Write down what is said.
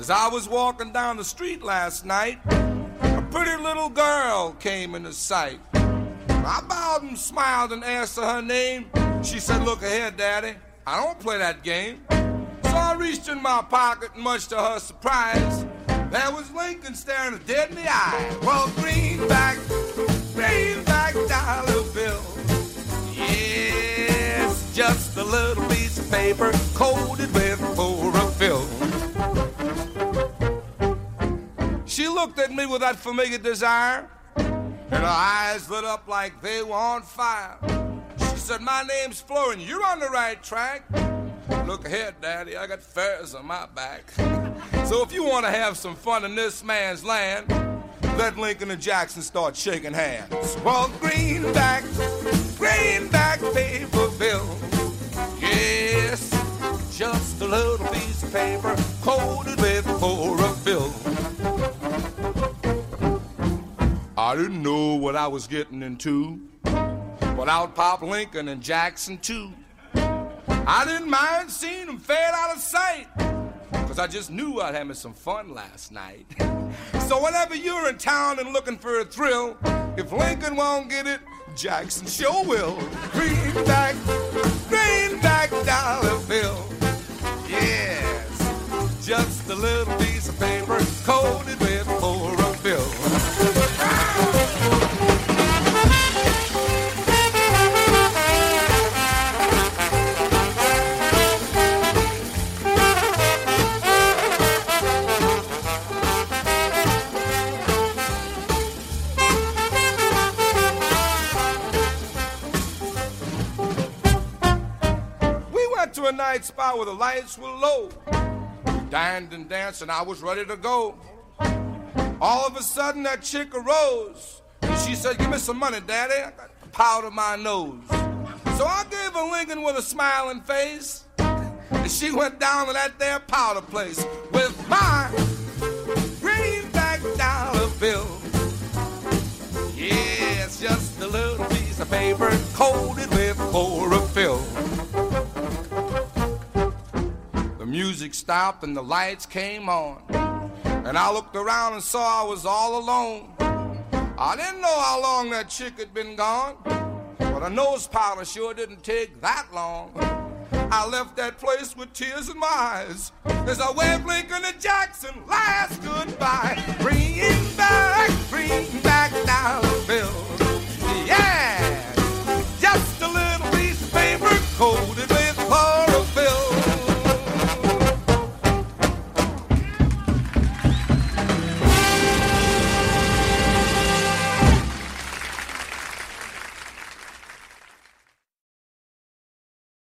As I was walking down the street last night, a pretty little girl came into sight. I bowed and smiled and asked her her name. She said, "Look ahead, Daddy, I don't play that game." So I reached in my pocket, and much to her surprise, there was Lincoln staring her dead in the eye. Well, greenback dollar bill. Yes, just a little piece of paper coated with chlorophyll. She looked at me with that familiar desire, and her eyes lit up like they were on fire. She said, "My name's Florian, you're on the right track. Look ahead, Daddy, I got furs on my back." So if you want to have some fun in this man's land, let Lincoln and Jackson start shaking hands. Well, greenback paper bill. Yes, just a little piece of paper coated with chlorophyll. I didn't know what I was getting into, but out popped Lincoln and Jackson too. I didn't mind seeing them fade out of sight, 'cause I just knew I'd have me some fun last night. So whenever you're in town and looking for a thrill, if Lincoln won't get it, Jackson sure will. Greenback dollar bill. Yes, just a little piece of paper coated with chlorophyll. To a night spot where the lights were low. We dined and danced and I was ready to go. All of a sudden that chick arose and she said, "Give me some money, Daddy, I got to powder my nose." So I gave her Lincoln with a smiling face, and she went down to that there powder place with my greenback dollar bill. Yeah, it's just a little piece of paper coated with chlorophyll. The music stopped and the lights came on, and I looked around and saw I was all alone. I didn't know how long that chick had been gone, but her nose powder sure didn't take that long. I left that place with tears in my eyes as I waved Lincoln and Jackson last goodbye. Bring back